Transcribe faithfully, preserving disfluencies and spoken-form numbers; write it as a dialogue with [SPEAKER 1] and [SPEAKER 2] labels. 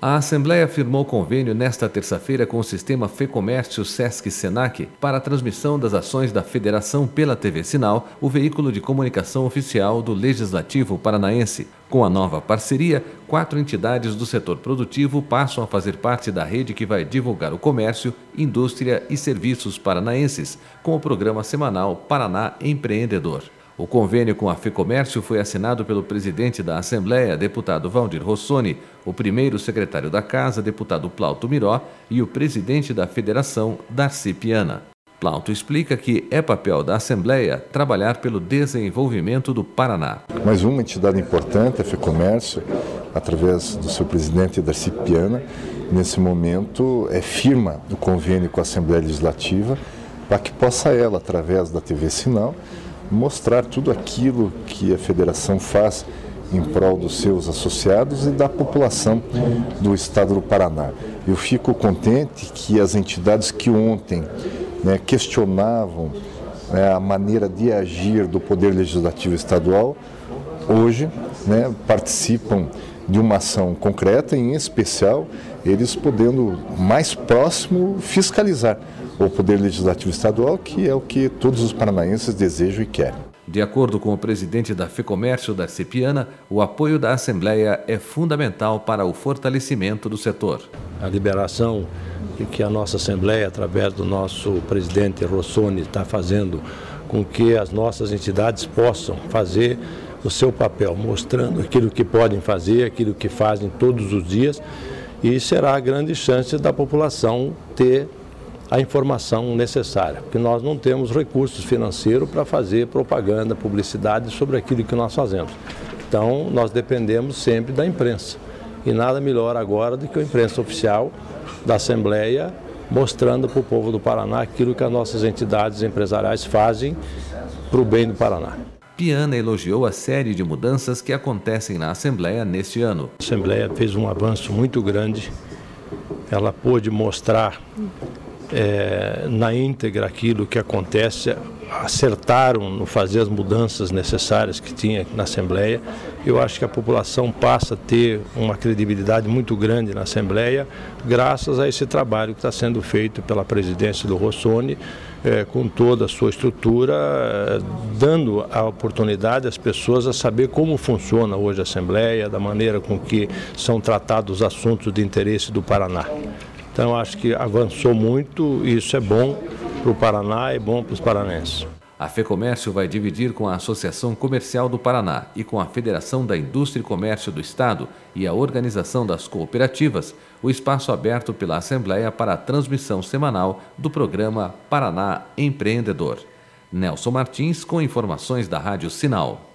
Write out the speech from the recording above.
[SPEAKER 1] A Assembleia firmou convênio nesta terça-feira com o sistema FEComércio Sesc-Senac para a transmissão das ações da Federação pela T V Sinal, o veículo de comunicação oficial do Legislativo Paranaense. Com a nova parceria, quatro entidades do setor produtivo passam a fazer parte da rede que vai divulgar o comércio, indústria e serviços paranaenses, com o programa semanal Paraná Empreendedor. O convênio com a FEComércio foi assinado pelo presidente da Assembleia, deputado Valdir Rossoni, o primeiro secretário da Casa, deputado Plauto Miró, e o presidente da Federação, Darcy Piana. Plauto explica que é papel da Assembleia trabalhar pelo desenvolvimento do Paraná.
[SPEAKER 2] Mais uma entidade importante, a FEComércio, através do seu presidente, Darcy Piana, nesse momento é firma do convênio com a Assembleia Legislativa para que possa ela, através da T V Sinal, mostrar tudo aquilo que a federação faz em prol dos seus associados e da população do estado do Paraná. Eu fico contente que as entidades que ontem, né, questionavam, né, a maneira de agir do Poder Legislativo Estadual, hoje, né, participam de uma ação concreta, em especial eles podendo mais próximo fiscalizar o Poder Legislativo Estadual, que é o que todos os paranaenses desejam e querem.
[SPEAKER 1] De acordo com o presidente da FEComércio, Darcy Piana, o apoio da Assembleia é fundamental para o fortalecimento do setor.
[SPEAKER 3] A liberação que a nossa Assembleia, através do nosso presidente Rossoni, está fazendo com que as nossas entidades possam fazer o seu papel, mostrando aquilo que podem fazer, aquilo que fazem todos os dias, e será a grande chance da população ter a informação necessária, porque nós não temos recursos financeiros para fazer propaganda, publicidade sobre aquilo que nós fazemos. Então, nós dependemos sempre da imprensa. E nada melhor agora do que a imprensa oficial da Assembleia mostrando para o povo do Paraná aquilo que as nossas entidades empresariais fazem para o bem do Paraná.
[SPEAKER 1] Piana elogiou a série de mudanças que acontecem na Assembleia neste ano.
[SPEAKER 3] A Assembleia fez um avanço muito grande, ela pôde mostrar É, na íntegra aquilo que acontece, acertaram no fazer as mudanças necessárias que tinha na Assembleia. Eu acho que a população passa a ter uma credibilidade muito grande na Assembleia, graças a esse trabalho que está sendo feito pela presidência do Rossoni, é, com toda a sua estrutura, é, dando a oportunidade às pessoas a saber como funciona hoje a Assembleia, da maneira com que são tratados os assuntos de interesse do Paraná. Então, acho que avançou muito e isso é bom para o Paraná e é bom para os paranaenses.
[SPEAKER 1] A FEComércio vai dividir com a Associação Comercial do Paraná e com a Federação da Indústria e Comércio do Estado e a Organização das Cooperativas o espaço aberto pela Assembleia para a transmissão semanal do programa Paraná Empreendedor. Nelson Martins com informações da Rádio Sinal.